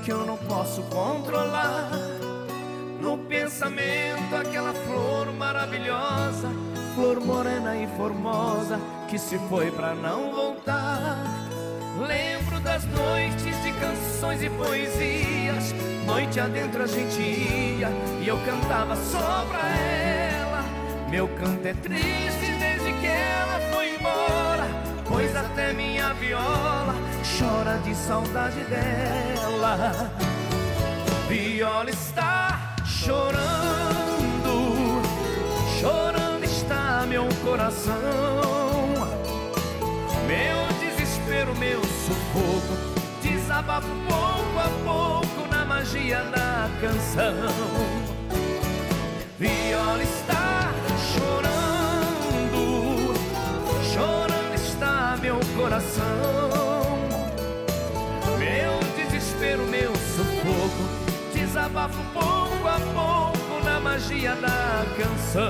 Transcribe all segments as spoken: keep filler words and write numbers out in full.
que eu não posso controlar. No pensamento aquela flor maravilhosa, flor morena e formosa, que se foi pra não voltar. Lembro das noites de canções e poesias, noite adentro a gente ia e eu cantava só pra ela. Meu canto é triste desde que ela foi embora, pois até minha viola chora de saudade dela. Viola está chorando, chorando está meu coração. Meu desespero, meu sufoco, desabafo pouco a pouco na magia da canção. Viola está chorando, chorando está meu coração. Meu desespero, meu sufoco, desabafo pouco a pouco na magia da canção.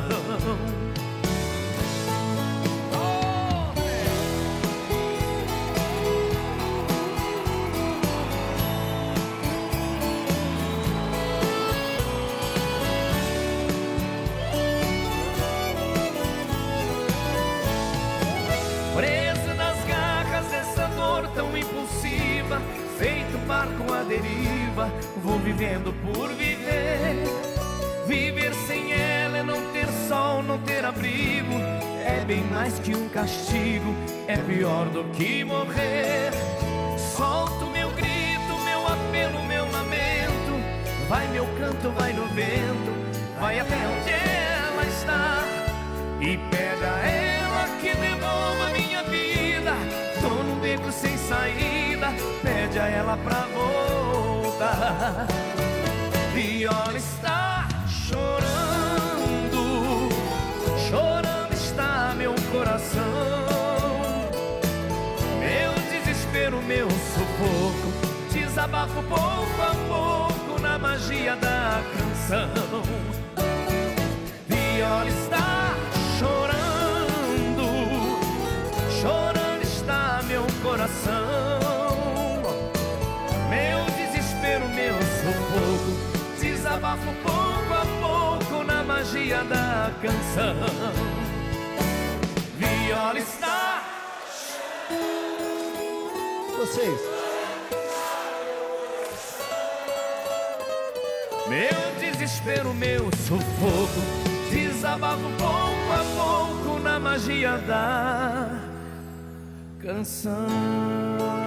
Preso nas garras dessa dor tão impulsiva, feito barco à deriva, vou vivendo por viver. Viver sem ela é não ter sol, não ter abrigo, é bem mais que um castigo, é pior do que morrer. Solto meu grito, meu apelo, meu lamento, vai meu canto, vai no vento, vai até onde ela está e pede a ela que devolva minha vida. Tô num beco sem saída, pede a ela pra voltar. Viola está chorando, chorando está meu coração. Meu desespero, meu sufoco, desabafo pouco a pouco na magia da canção. Viola está chorando, chorando está meu coração. Meu desespero, meu sufoco, desabafo pouco a pouco na magia da canção. Viola está. Vocês. Meu desespero, meu sufoco, desabafo pouco a pouco na magia da canção.